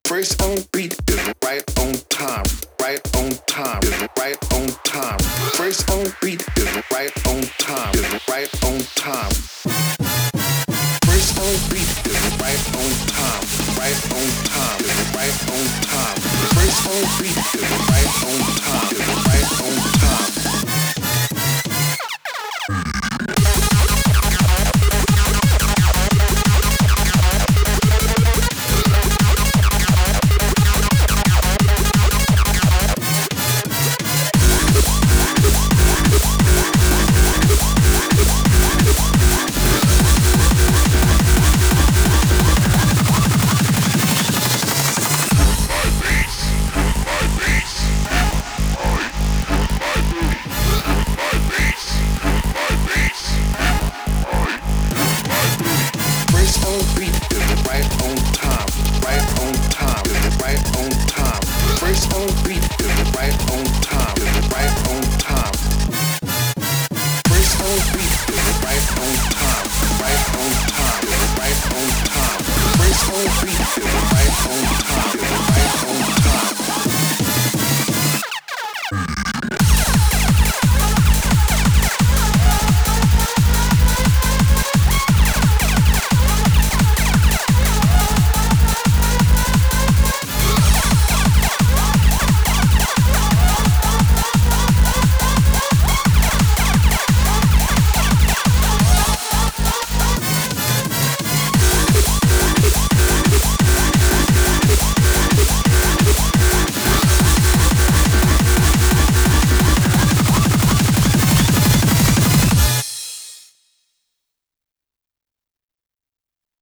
First on beat is right on time, right on time, is right on time. First on beat is right on time, is right on time. First on beat is right on time, right on time, is right on time. First on beat is right on time, is